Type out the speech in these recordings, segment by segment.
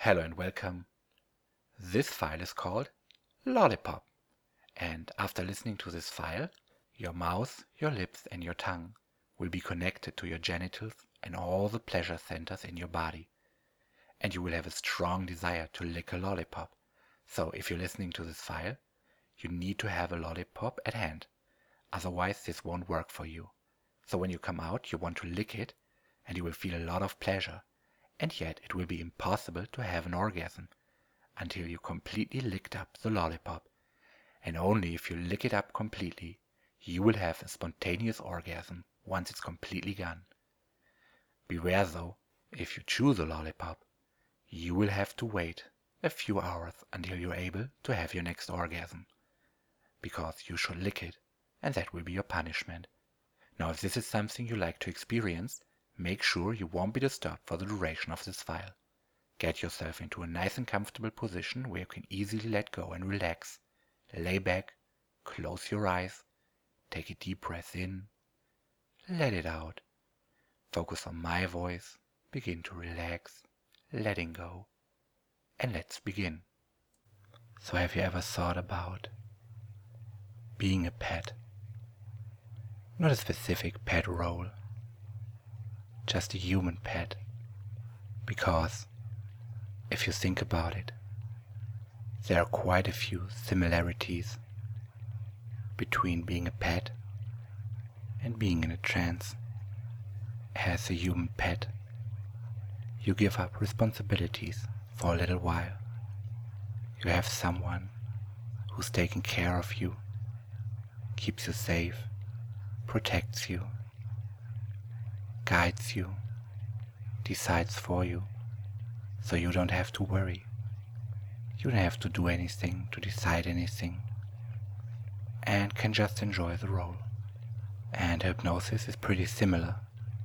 Hello and welcome. This file is called Lollipop, and after listening to this file, your mouth, your lips and your tongue will be connected to your genitals and all the pleasure centers in your body, and you will have a strong desire to lick a lollipop. So if you're listening to this file, you need to have a lollipop at hand, otherwise this won't work for you. So when you come out, you want to lick it and you will feel a lot of pleasure, and yet it will be impossible to have an orgasm until you completely licked up the lollipop, and only if you lick it up completely, you will have a spontaneous orgasm once it's completely gone. Beware though, if you chew the lollipop, you will have to wait a few hours until you're able to have your next orgasm, because you should lick it, and that will be your punishment. Now if this is something you like to experience, make sure you won't be disturbed for the duration of this file. Get yourself into a nice and comfortable position where you can easily let go and relax. Lay back, close your eyes, take a deep breath in, let it out. Focus on my voice, begin to relax, letting go, and let's begin. So have you ever thought about being a pet? Not a specific pet role, just a human pet, because if you think about it, there are quite a few similarities between being a pet and being in a trance. As a human pet, you give up responsibilities for a little while. You have someone who's taking care of you, keeps you safe, protects you, guides you, decides for you, so you don't have to worry. You don't have to do anything, to decide anything, and can just enjoy the role. And hypnosis is pretty similar.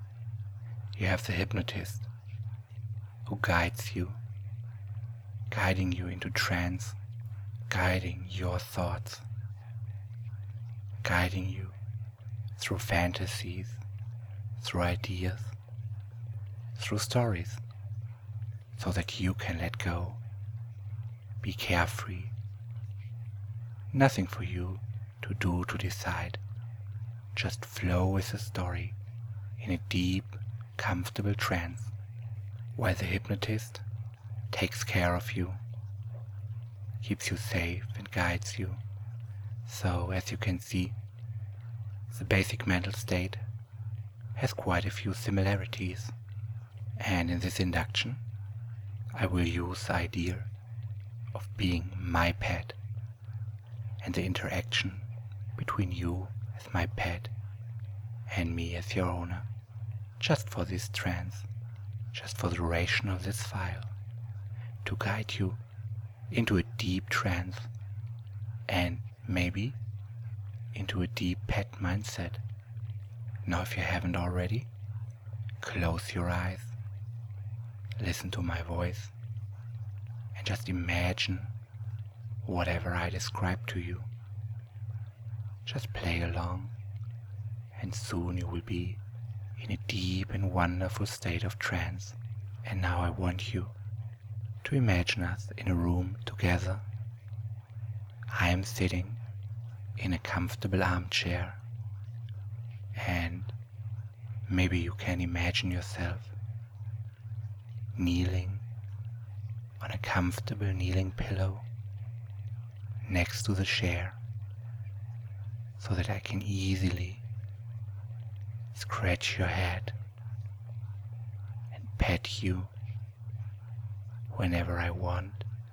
You have the hypnotist who guides you, guiding you into trance, guiding your thoughts, guiding you through fantasies, through ideas, through stories, so that you can let go, be carefree. Nothing for you to do, to decide. Just flow with the story in a deep, comfortable trance, while the hypnotist takes care of you, keeps you safe and guides you. So, as you can see, the basic mental state has quite a few similarities, and in this induction I will use the idea of being my pet and the interaction between you as my pet and me as your owner, just for this trance, just for the duration of this file, to guide you into a deep trance and maybe into a deep pet mindset. Now if you haven't already, close your eyes, listen to my voice, and just imagine whatever I describe to you. Just play along, and soon you will be in a deep and wonderful state of trance. And now I want you to imagine us in a room together. I am sitting in a comfortable armchair, and maybe you can imagine yourself kneeling on a comfortable kneeling pillow next to the chair, so that I can easily scratch your head and pet you whenever I want.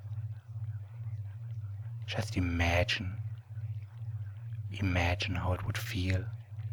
Just imagine how it would feel,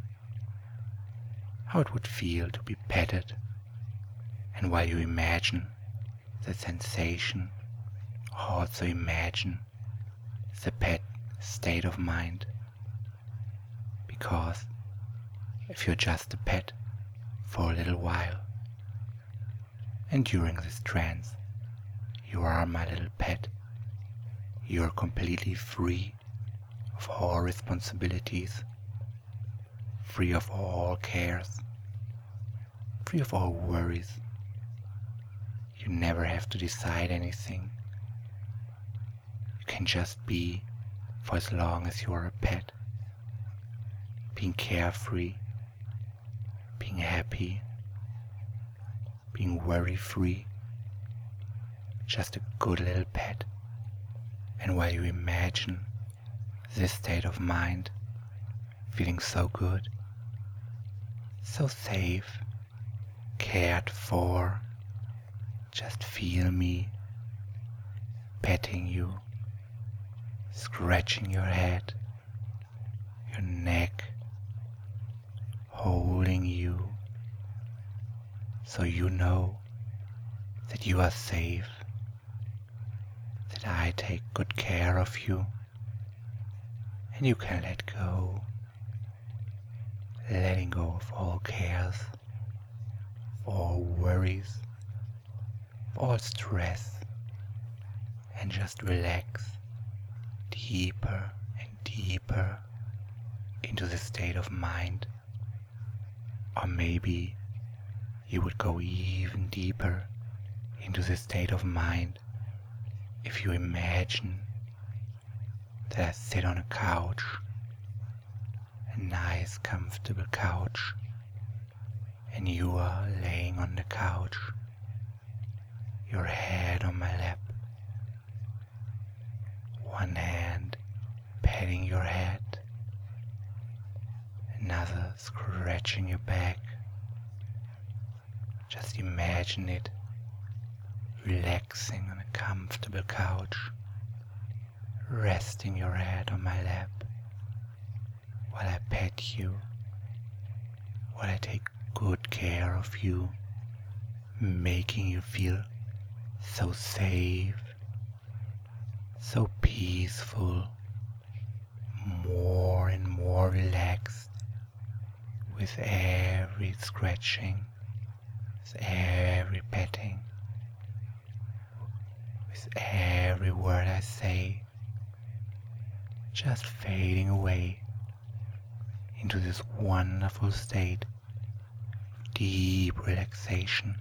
to be petted. And while you imagine the sensation, also imagine the pet state of mind. Because if you're just a pet for a little while, and during this trance you are my little pet, you are completely free of all responsibilities, free of all cares, free of all worries. You never have to decide anything. You can just be for as long as you are a pet. Being carefree, being happy, being worry-free. Just a good little pet. And while you imagine this state of mind, feeling so good, so safe, cared for, just feel me petting you, scratching your head, your neck, holding you, so you know that you are safe, that I take good care of you, and you can let go, letting go of all cares, of all worries, of all stress, and just relax deeper and deeper into the state of mind. Or maybe you would go even deeper into the state of mind if you imagine that I sit on a couch, a nice comfortable couch, and you are laying on the couch, your head on my lap, one hand patting your head, another scratching your back. Just imagine it, relaxing on a comfortable couch, resting your head on my lap, while I pet you, while I take good care of you, making you feel so safe, so peaceful, more and more relaxed with every scratching, with every petting, with every word I say, just fading away into this wonderful state of deep relaxation,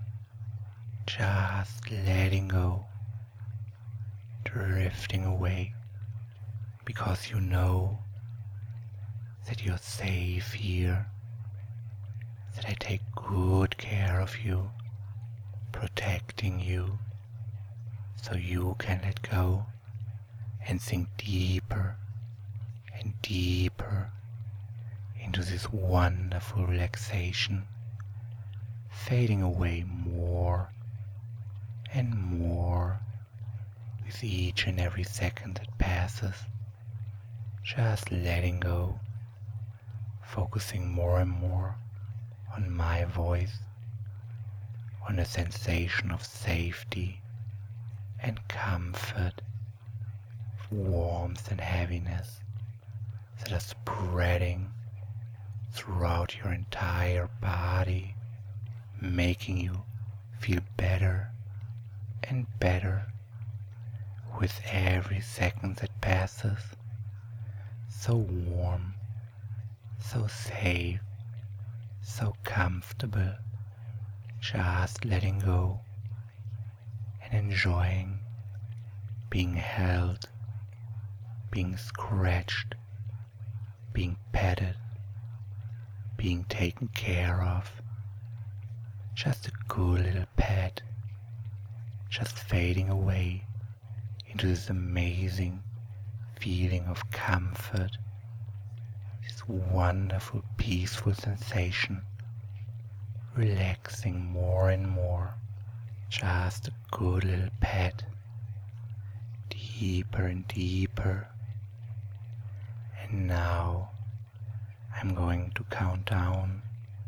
just letting go, drifting away, because you know that you're safe here, that I take good care of you, protecting you, so you can let go and sink deeper and deeper into this wonderful relaxation, fading away more and more with each and every second that passes, just letting go, focusing more and more on my voice, on a sensation of safety and comfort, of warmth and heaviness that are spreading throughout your entire body, making you feel better and better with every second that passes. So warm, so safe, so comfortable, just letting go and enjoying being held, being scratched, being petted, being taken care of. Just a good little pet, just fading away into this amazing feeling of comfort, this wonderful peaceful sensation, relaxing more and more, just a good little pet, deeper and deeper. And now I'm going to count down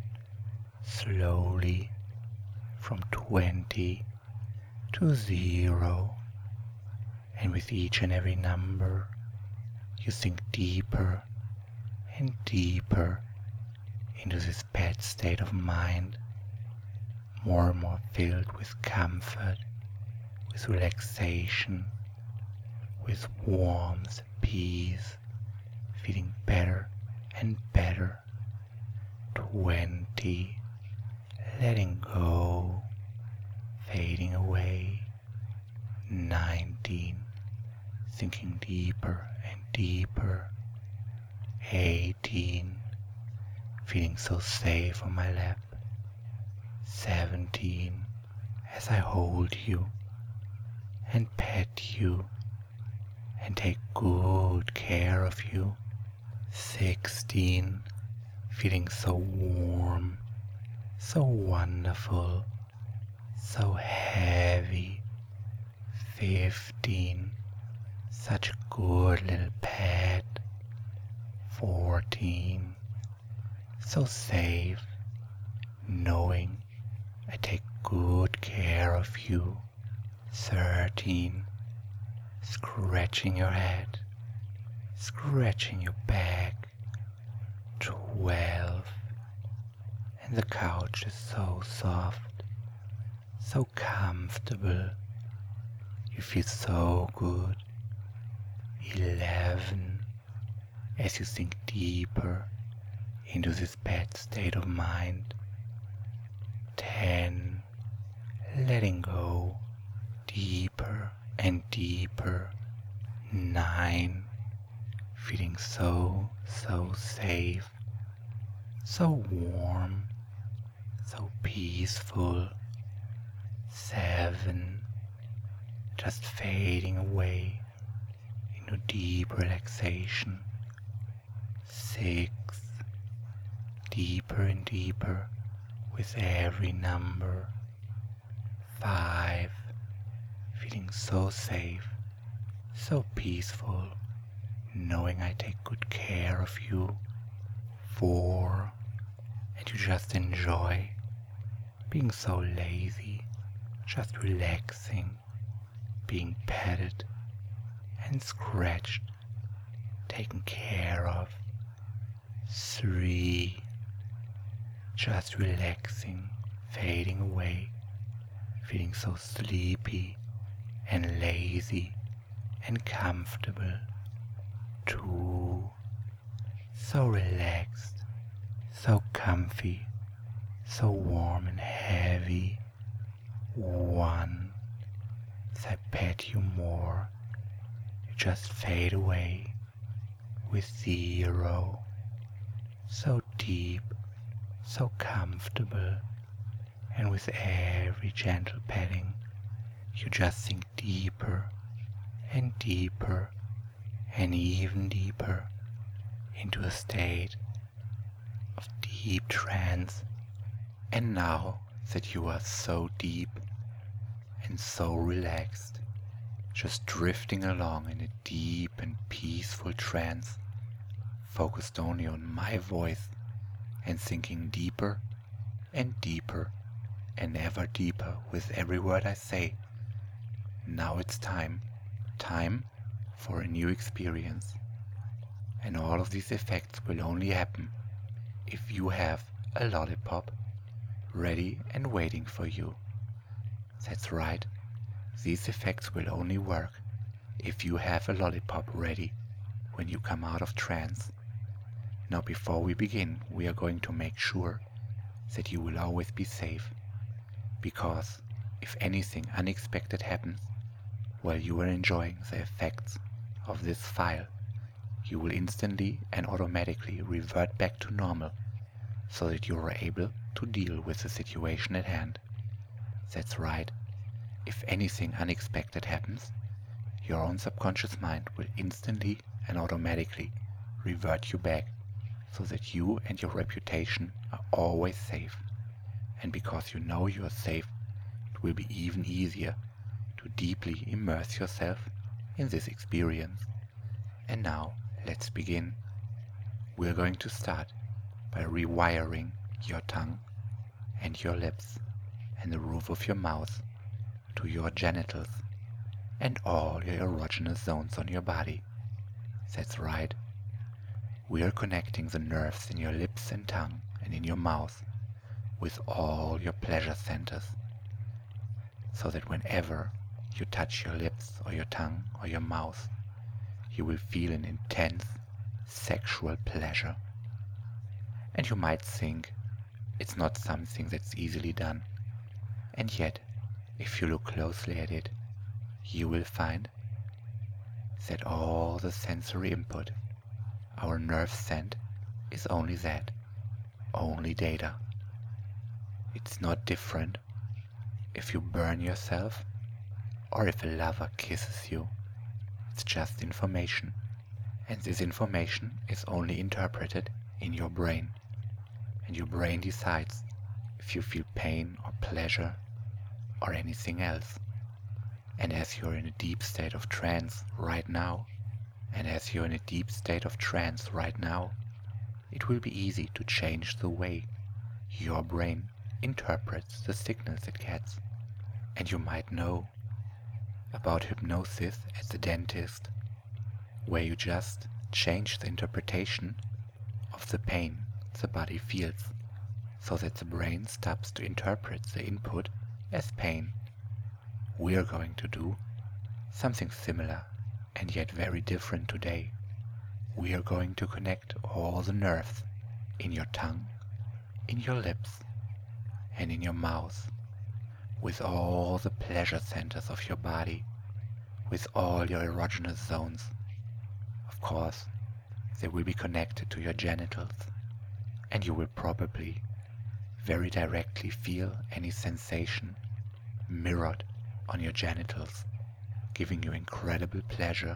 slowly from 20 to 0, and with each and every number you sink deeper and deeper into this pet state of mind, more and more filled with comfort, with relaxation, with warmth and peace, feeling better and better. 20, letting go, fading away. 19, sinking deeper and deeper. 18, feeling so safe on my lap. 17, as I hold you and pet you and take good care of you. 16, feeling so warm, so wonderful, so heavy. 15, such a good little pet. 14, so safe, knowing I take good care of you. 13, scratching your head, scratching your back. 12, and the couch is so soft, so comfortable. You feel so good. 11, as you sink deeper into this bad state of mind. 10, letting go deeper and deeper. 9, feeling so safe, so warm, so peaceful. 7, just fading away into deep relaxation. 6, deeper and deeper with every number. 5, feeling so safe, so peaceful, knowing I take good care of you. 4, and you just enjoy being so lazy, just relaxing, being petted and scratched, taken care of. 3, just relaxing, fading away, feeling so sleepy and lazy and comfortable. 2, so relaxed, so comfy, so warm and heavy. 1, as I pet you more, you just fade away with 0, so deep, so comfortable, and with every gentle petting, you just sink deeper and deeper and even deeper into a state of deep trance. And now that you are so deep and so relaxed, just drifting along in a deep and peaceful trance, focused only on my voice and sinking deeper and deeper and ever deeper with every word I say. Now it's time for a new experience. And all of these effects will only happen if you have a lollipop ready and waiting for you. That's right, these effects will only work if you have a lollipop ready when you come out of trance. Now before we begin, we are going to make sure that you will always be safe, because if anything unexpected happens while you are enjoying the effects of this file, you will instantly and automatically revert back to normal, so that you are able to deal with the situation at hand. That's right, if anything unexpected happens, your own subconscious mind will instantly and automatically revert you back, so that you and your reputation are always safe. And because you know you are safe, it will be even easier to deeply immerse yourself in this experience. And now, let's begin. We're going to start by rewiring your tongue and your lips and the roof of your mouth to your genitals and all your erogenous zones on your body. That's right. We are connecting the nerves in your lips and tongue and in your mouth with all your pleasure centers, so that whenever you touch your lips or your tongue or your mouth, you will feel an intense sexual pleasure. And you might think it's not something that's easily done, and yet If you look closely at it, you will find that all the sensory input our nerves send is only that, only data. It's not different if you burn yourself or if a lover kisses you. It's just information, and this information is only interpreted in your brain, and your brain decides if you feel pain or pleasure or anything else. And as you're in a deep state of trance right now, it will be easy to change the way your brain interprets the signals it gets. And you might know about hypnosis at the dentist, where you just change the interpretation of the pain the body feels, so that the brain stops to interpret the input as pain. We're going to do something similar and yet very different today. We are going to connect all the nerves in your tongue, in your lips, and in your mouth, with all the pleasure centers of your body, with all your erogenous zones. Of course, they will be connected to your genitals, and you will probably very directly feel any sensation mirrored on your genitals, giving you incredible pleasure.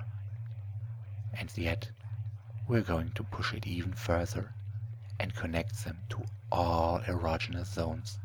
And yet, we're going to push it even further and connect them to all erogenous zones.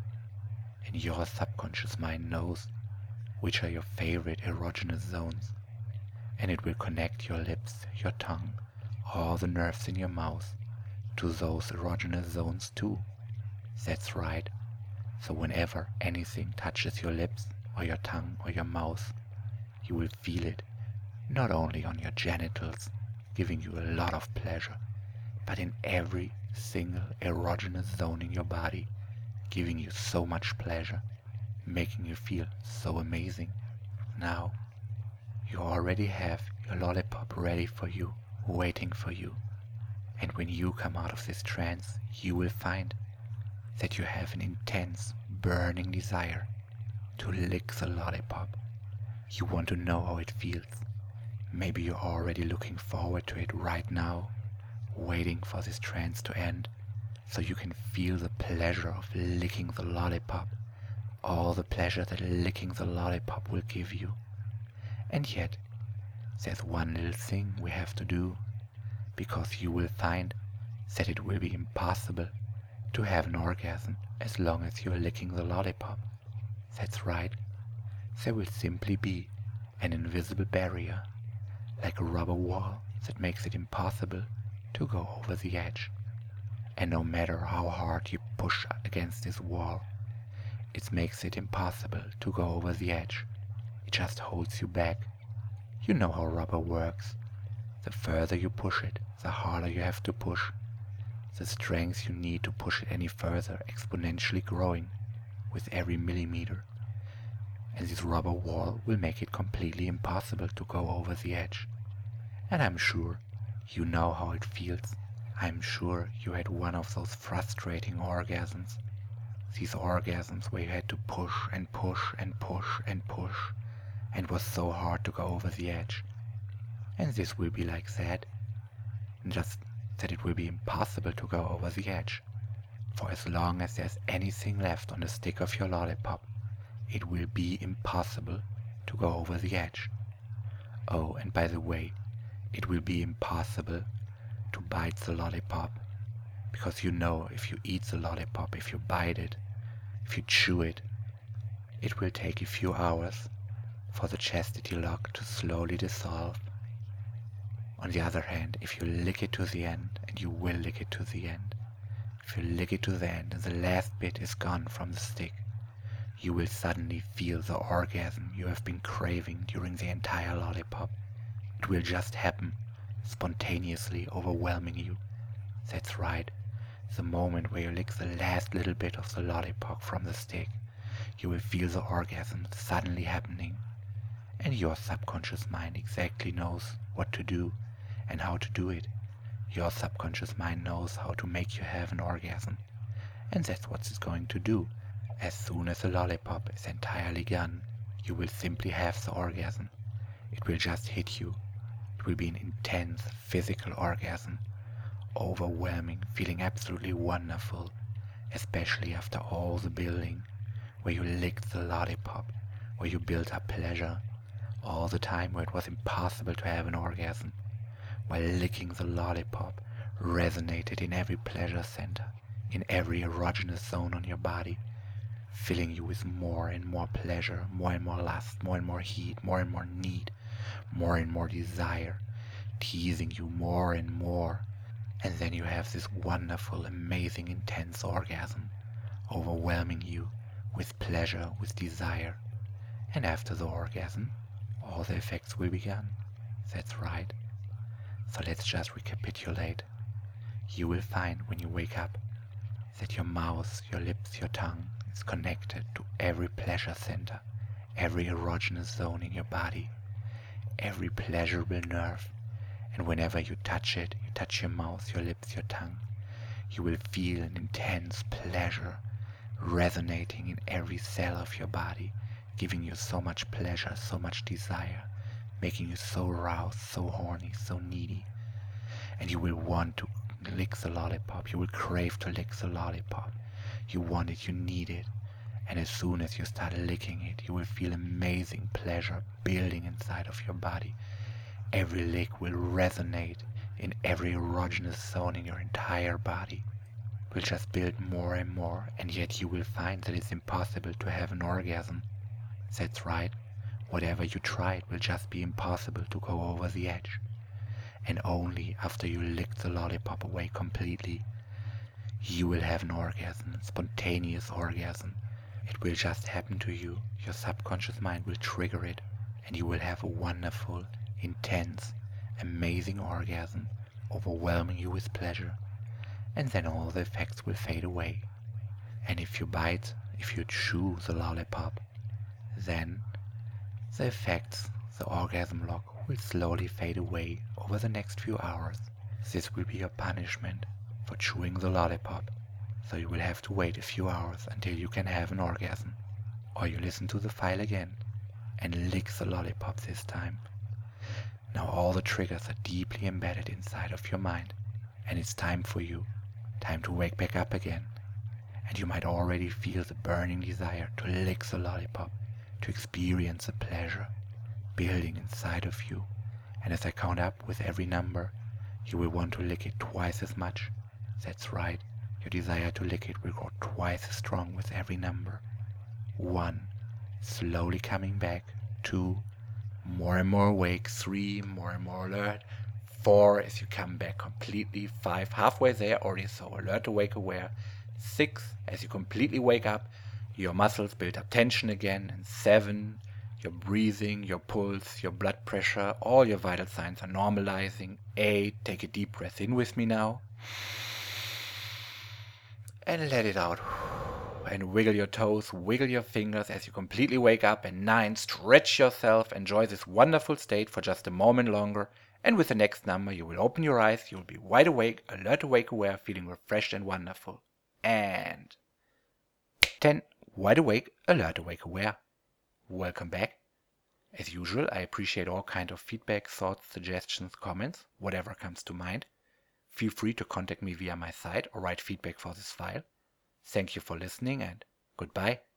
And your subconscious mind knows which are your favorite erogenous zones, and it will connect your lips, your tongue, all the nerves in your mouth to those erogenous zones too. That's right. So whenever anything touches your lips or your tongue or your mouth, you will feel it not only on your genitals, giving you a lot of pleasure, but in every single erogenous zone in your body, giving you so much pleasure, making you feel so amazing. Now, you already have your lollipop ready for you, waiting for you. And when you come out of this trance, you will find that you have an intense, burning desire to lick the lollipop. You want to know how it feels. Maybe you're already looking forward to it right now, waiting for this trance to end, so you can feel the pleasure of licking the lollipop, all the pleasure that licking the lollipop will give you. And yet, there's one little thing we have to do, because you will find that it will be impossible to have an orgasm as long as you're licking the lollipop. That's right. There will simply be an invisible barrier, like a rubber wall, that makes it impossible to go over the edge. And no matter how hard you push against this wall, it makes it impossible to go over the edge. It just holds you back. You know how rubber works. The further you push it, the harder you have to push. The strength you need to push it any further exponentially growing with every millimeter. And this rubber wall will make it completely impossible to go over the edge. And I'm sure you know how it feels. I'm sure you had one of those frustrating orgasms. These orgasms where you had to push and push and push and push, and it was so hard to go over the edge. And this will be like that. Just that it will be impossible to go over the edge. For as long as there's anything left on the stick of your lollipop, it will be impossible to go over the edge. Oh, and by the way, it will be impossible to bite the lollipop, because you know if you eat the lollipop, if you bite it, if you chew it, it will take a few hours for the chastity lock to slowly dissolve. On the other hand, if you lick it to the end, and you will lick it to the end, if you lick it to the end and the last bit is gone from the stick, you will suddenly feel the orgasm you have been craving during the entire lollipop. It will just happen, spontaneously overwhelming you. That's right, the moment where you lick the last little bit of the lollipop from the stick, you will feel the orgasm suddenly happening. And your subconscious mind exactly knows what to do and how to do it. Your subconscious mind knows how to make you have an orgasm. And that's what it's going to do. As soon as the lollipop is entirely gone, you will simply have the orgasm. It will just hit you. It will be an intense physical orgasm, overwhelming, feeling absolutely wonderful, especially after all the building, where you licked the lollipop, where you built up pleasure, all the time where it was impossible to have an orgasm, while licking the lollipop resonated in every pleasure center, in every erogenous zone on your body, filling you with more and more pleasure, more and more lust, more and more heat, more and more need, more and more desire, teasing you more and more. And then you have this wonderful, amazing, intense orgasm, overwhelming you with pleasure, with desire. And after the orgasm, all the effects will be gone. That's right. So let's just recapitulate. You will find when you wake up that your mouth, your lips, your tongue is connected to every pleasure center, every erogenous zone in your body, every pleasurable nerve. And whenever you touch it, you touch your mouth, your lips, your tongue, you will feel an intense pleasure resonating in every cell of your body, giving you so much pleasure, so much desire, making you so aroused, so horny, so needy. And you will want to lick the lollipop. You will crave to lick the lollipop. You want it, you need it. And as soon as you start licking it, you will feel amazing pleasure building inside of your body. Every lick will resonate in every erogenous zone in your entire body. It will just build more and more, and yet you will find that it's impossible to have an orgasm. That's right. Whatever you try, it will just be impossible to go over the edge. And only after you lick the lollipop away completely, you will have an orgasm, a spontaneous orgasm. It will just happen to you. Your subconscious mind will trigger it, and you will have a wonderful, intense, amazing orgasm, overwhelming you with pleasure. And then all the effects will fade away. And if you bite, if you chew the lollipop, then the effects, the orgasm lock, will slowly fade away over the next few hours. This will be your punishment for chewing the lollipop, so you will have to wait a few hours until you can have an orgasm. Or you listen to the file again and lick the lollipop this time. Now all the triggers are deeply embedded inside of your mind, and it's time for you, time to wake back up again. And you might already feel the burning desire to lick the lollipop, to experience the pleasure building inside of you. And as I count up with every number, you will want to lick it twice as much. That's right, your desire to lick it will grow twice as strong with every number. 1, slowly coming back. 2, more and more awake. 3, more and more alert. 4, as you come back completely. 5, halfway there already, so alert, awake, aware. 6, as you completely wake up, your muscles build up tension again. And 7, your breathing, your pulse, your blood pressure, all your vital signs are normalizing. 8, take a deep breath in with me now. And let it out. And wiggle your toes, wiggle your fingers as you completely wake up. And 9, stretch yourself, enjoy this wonderful state for just a moment longer. And with the next number, you will open your eyes, you'll be wide awake, alert, awake, aware, feeling refreshed and wonderful. And 10, wide awake, alert, awake, aware. Welcome back. As usual, I appreciate all kinds of feedback, thoughts, suggestions, comments, whatever comes to mind. Feel free to contact me via my site or write feedback for this file. Thank you for listening and goodbye.